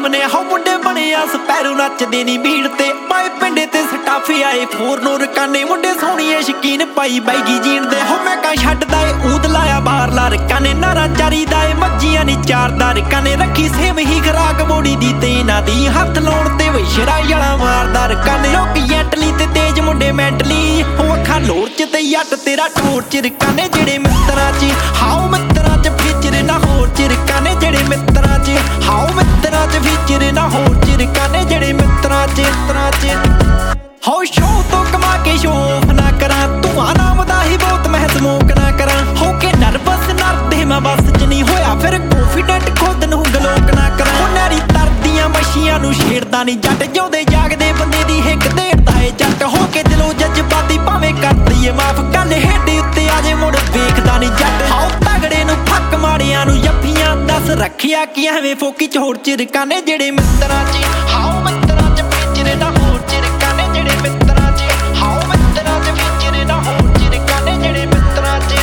team ਨੇ ਹੋ ਮੁੰਡੇ ਬਣੇ ਆ ਸਪੈਰੋ ਨੱਚਦੇ ਨੀ ਭੀੜ ਤੇ ਪਾਏ ਪਿੰਡੇ ਤੇ ਸਟਾਫੇ ਆਏ ਫੋਰ ਨੂੰ ਰਕਾਨੇ ਮੁੰਡੇ ਸੋਹਣੀਏ ਸ਼ਕੀਨ ਪਾਈ ਬੈਗੀ ਜੀਣ ਦੇ ਹੋ ਮੈਂ ਕਾ ਛੱਡਦਾ ਏ ਊਦ ਲਾਇਆ ਬਾਹਰਲਾ ਰਕਾਨੇ ਨਾਰਾ ਚਾਰੀਦਾ ਏ ਮੱਝੀਆਂ ਨੀ ਚਾਰਦਾ ਰਕਾਨੇ ਰੱਖੀ ਸੇਮ ਹੀ ਖਰਾਕ ਬੋੜੀ ਦੀ ਤੇ ਇਹਨਾਂ ਦੀ ਹੱਥ ਲਾਉਣ ਤੇ ਵਿਸ਼ਰਾ ਯਾਲਾ ਮਾਰਦਾ ਰਕਾਨੇ ਲੋਕੀ ਐਂਟਲੀ ਤੇ ਤੇਜ ਮੁੰਡੇ ਮੈਂਟਲੀ ਹੋ ਅੱਖਾਂ ਲੋਰ ਚ ਤੇ ਯੱਟ ਤੇਰਾ ਟੋਰ ਚ ਰਕਾਨੇ ਜਿਹੜੇ ਮਿੱਤਰਾਂ ਚ ਹਾਓ ਮਿੱਤਰਾਂ ਚ ਫੀਚਰ ਨਾ ਹੋਰ ਚ ਰਕਾਨੇ ਜਿਹੜੇ ਮਿੱਤਰਾਂ ਚ ਹਾਓ ਮਿੱਤਰਾਂ ਚ ਫੀਚਰ ਨਾ ਹੋਰ ਚ ਰਕਾਨੇ ਜਿਹੜੇ ਮਿੱਤਰਾਂ ਚ ਹੋ ਸ਼ੋਅ ਤੋਂ ਕਮਾ ਕੇ ਸ਼ੋਅ ਨਾ ਕਰਾਂ ਧੂਆਂ ਨਾਮ ਦਾ ਹੀ ਬਹੁਤ ਮੈਂ ਸਮੋਕ ਨਾ ਕਰਾਂ ਹੋ ਕੇ ਨਰਵਸ ਨਰਦੇ ਮੈਂ ਬਸ ਚ ਨਹੀਂ ਹੋਇਆ ਫਿਰ ਕੌਨਫੀਡੈਂਟ ਖੁਦ ਨੂੰ ਗਲੋਕ ਨਾ ਕਰਾਂ ਹੋ ਨਾਰੀ ਤਰਦੀਆਂ ਮੱਛੀਆਂ ਨੂੰ ਛੇੜਦਾ ਨਹੀਂ ਜੱਟ ਜਿਉਂਦੇ ਜਾਗਦੇ ਬੰਦੇ ਦੀ ਹਿੱਕ ਦੇੜਦਾ ਏ ਜੱਟ ਹੋ ਕੇ ਦਿਲੋਂ ਜਜ਼ਬਾਤੀ ਭਾਵੇਂ ਕਰਦੀ ਏ ਮਾਫ ਗੱਲ ਹੇਠ ਉੱਤੇ ਆ ਜੇ ਮੁੜ ਵੇਖਦਾ ਨਹੀਂ ਜੱਟ ਹਾਓ ਤਗੜੇ ਨੂੰ ਫੱਕ ਮਾੜਿਆਂ ਨੂੰ ਜੱਫੀਆਂ ਦੱਸ ਰੱਖਿਆ ਕੀ ਐਵੇਂ ਫੋਕੀ ਚ ਹੋਰ ਚਿਰਕਾਨੇ ਜਿਹੜੇ ਮਿੱਤਰਾਂ ਚ ਹਾਓ ਮਿੱਤਰਾਂ ਚ ਫੀਚਰ ਨਾ ਹੋਰ ਚਿਰਕਾਨੇ ਜਿਹੜੇ ਮਿੱਤਰਾਂ ਚ ਹਾਓ ਮਿੱਤਰਾਂ ਚ ਫੀਚਰ ਨਾ ਹੋਰ ਚਿਰਕਾਨੇ ਜਿਹੜੇ ਮਿੱਤਰਾਂ ਚ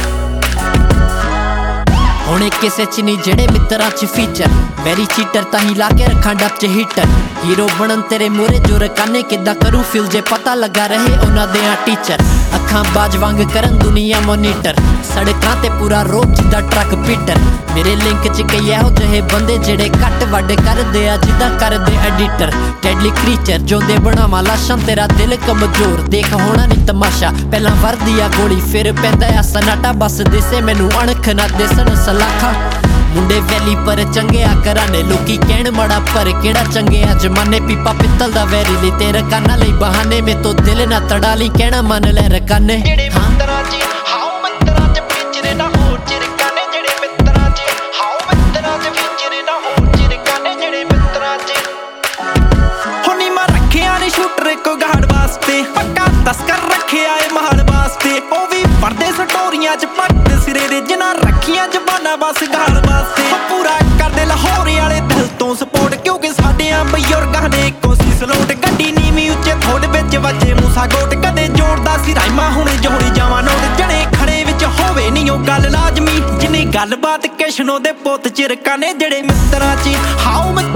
ਹੁਣੇ ਕਿਸੇ ਚ ਨਹੀਂ ਜਿਹੜੇ ਮਿੱਤਰਾਂ ਚ ਫੀਚਰ ਵੈਰੀ ਚੀਟਰ ਤਾਂ ਹੀ ਲਾ ਕੇ ਰੱਖਾਂ ਡੱਬ ਚ ਹੀਟਰ ਹੀਰੋ ਬਣਨ ਤੇਰੇ ਮੂਹਰੇ ਜੋ ਰਕਾਨੇ ਕਿੱਦਾਂ ਕਰੂ ਫਿਲ ਜੇ ਪਤਾ ਲੱਗਾ ਰਹੇ ਉਹਨਾਂ ਦੇ ਆ ਟੀਚਰ ਅੱਖਾਂ ਬਾਜ ਵਾਂਗ ਕਰਨ ਦੁਨੀਆ ਮੋਨੀਟਰ ਸੜਕਾਂ ਤੇ ਪੂਰਾ ਰੋਕ ਜਿੱਦਾਂ ਟਰੱਕ ਪੀਟਰ ਮੇਰੇ ਲਿੰਕ ਚ ਕਈ ਇਹੋ ਜਿਹੇ ਬੰਦੇ ਜਿਹੜੇ ਕੱਟ ਵੱਡ ਕਰਦੇ ਆ ਜਿੱਦਾਂ ਕਰਦੇ ਐਡੀਟਰ ਡੈਡਲੀ ਕ੍ਰੀਚਰ ਜਿਉਂਦੇ ਬਣਾਵਾਂ ਲਾਸ਼ਾਂ ਤੇਰਾ ਦਿਲ ਕਮਜ਼ੋਰ ਦੇਖ ਹੋਣਾ ਨੀ ਤਮਾਸ਼ਾ ਪਹਿਲਾਂ ਵਰਦੀ ਆ ਗੋਲੀ ਫਿਰ ਪੈਂਦਾ ਆ ਸਨਾਟਾ ਬਸ ਦਿਸੇ ਮੈਨੂੰ ਅਣਖ ਨਾ ਦਿਸਣ ਸਲਾਖਾਂ ਮੁੰਡੇ ਵੈਲੀ ਪਰ ਚੰਗੇ ਆ ਘਰਾਨੇ ਲੋਕੀ ਕਹਿਣ ਮਾੜਾ ਪਰ ਕਿਹੜਾ ਚੰਗੇ ਆ ਜਮਾਨੇ ਪੀਪਾ ਪਿੱਤਲ ਦਾ ਵੈਰੀ ਲਈ ਤੇ ਰਕਾਨਾ ਲਈ ਬਹਾਨੇ ਮੇ ਤੋਂ ਦਿਲ ਨਾ ਤੜਾ ਲਈ ਕਹਿਣਾ ਮੰਨ ਲੈ ਰਕਾਨੇ ਜਿਹੜੇ ਮਿੱਤਰਾਂ ਚ ਹਾਓ ਮਿੱਤਰਾਂ ਚ ਫੀਚਰ ਨਾ ਹੋਰ ਚਿਰਕਾਨੇ ਜਿਹੜੇ ਮਿੱਤਰਾਂ ਚ ਹਾਓ ਮਿੱਤਰਾਂ ਚ ਫੀਚਰ ਨਾ ਹੋਰ ਚਿਰਕਾਨੇ ਜਿਹੜੇ ਮਿੱਤਰਾਂ ਚ ਹੁਣੀ ਮੈਂ ਰੱਖਿਆ ਨੇ ਸ਼ੂਟਰ ਕੋ ਗਾੜ ਵਾਸਤੇ ਪੱਕਾ ਤਸਕਰ ਰੱਖਿਆ ਏ ਮਹਾਲ ਵਾਸਤੇ ਉਹ ਵੀ ਪਰਦੇ ਸਟੋਰੀਆਂ ਚ ਪੱਟ ਸਿਰੇ ਦੇ ਜਿਨ੍ਹਾਂ ਰੱਖੀਆਂ ਜ਼ਬਾਨਾਂ ਬਸ ਗਾਲ ਵਾਸਤੇ ਪੂਰਾ ਕਰਦੇ ਲਾਹੌਰ ਵਾਲੇ ਦਿਲ ਤੋਂ ਸਪੋਰਟ ਕਿਉਂਕਿ ਸਾਡਿਆਂ ਬਜ਼ੁਰਗਾਂ ਨੇ ਕੋਸ਼ਿਸ਼ ਲੋਟ ਗੱਡੀ ਨੀਵੀਂ ਉੱਚੇ ਥੋੜ ਵਿੱਚ ਵੱਜੇ ਮੂਸਾ ਗੋਟ ਕਦੇ ਜੋੜਦਾ ਸੀ ਰਾਈਮਾ ਹੁਣ ਜੋੜੀ ਜਾਵਾਂ ਨੋਟ ਜਣੇ ਖੜੇ ਵਿੱਚ ਹੋਵੇ ਨਹੀਂ ਉਹ ਗੱਲ ਲਾਜ਼ਮੀ ਜਿੰਨੀ ਗੱਲਬਾਤ ਕਿਸ਼ਨੋ ਦੇ ਪੁੱਤ ਚਿਰਕਾਨੇ ਜਿਹੜੇ ਮਿੱਤਰਾਂ ਚ ਹਾਓ